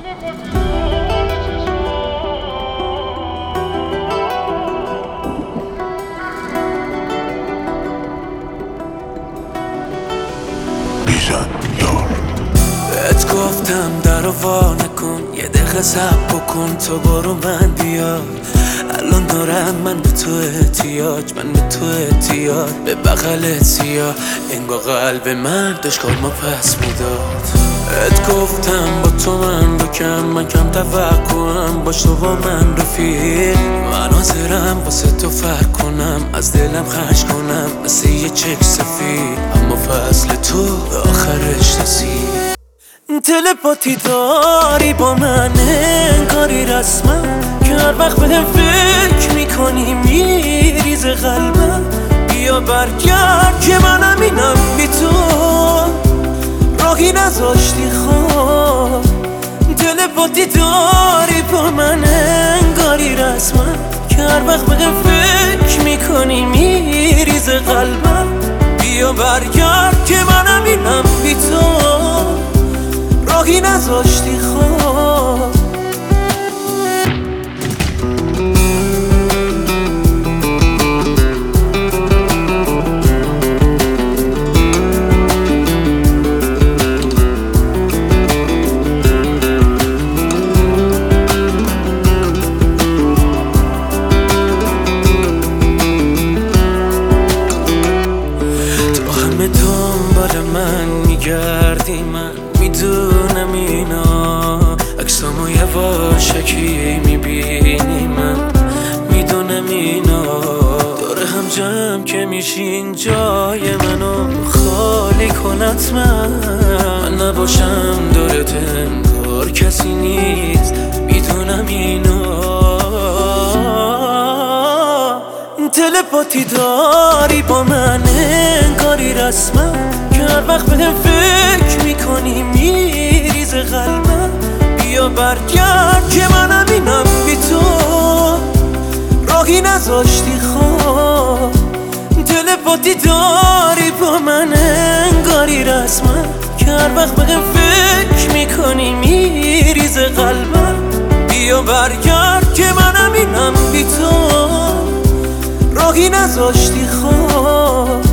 بهت گفتم درو وا نکن، یه دقیقه صبر بکن، تو برو من بیا. الان دارم من به تو احتیاج، من به تو احتیاج، به بغلت سیاه انگار قلب من داشت کارما پس میداد. بهت گفتم با تو من رو کم، من کم توقعم، باش تو با من رفیق. من حاضرم واسه تو فرق کنم، از دلم خرج کنم مثل یه چک سفید، اما فصل تو به آخرش رسید. تلپاتی داری با من انگاری رسمم، که هر وقت به فکر میکنی میریزه قلبم. بیا برگرد که منم اینم بی تو، راهی نذاشتی خواب. تلپاتی داری با من انگاری رسمم، که هر وقت به فکر میکنی میریزه قلبم. بیا برگرد که منم اینم بی تو، راهی نذاشتی خواب. تو همه دنبال من میگردی، من میدونم اینا، عکسامو یواشکی میبینی، من میدونم اینا. دور هم جمع که میشین جای منو خالی کنت، من نباشم دورت انگار کسی نیست، میدونم اینا. تلپاتی داری با من انگاری رسمم، که هر وقت به فکر میکنی میریزه قلبم. بیا برگرد که منم اینم بی تو، راهی نذاشتی خواب. تلپاتی داری با من انگاری رسمم، که هر وقت به فکر میکنی میریزه قلبم. بیا برگرد که منم اینم بی تو، راهی نذاشتی خواب.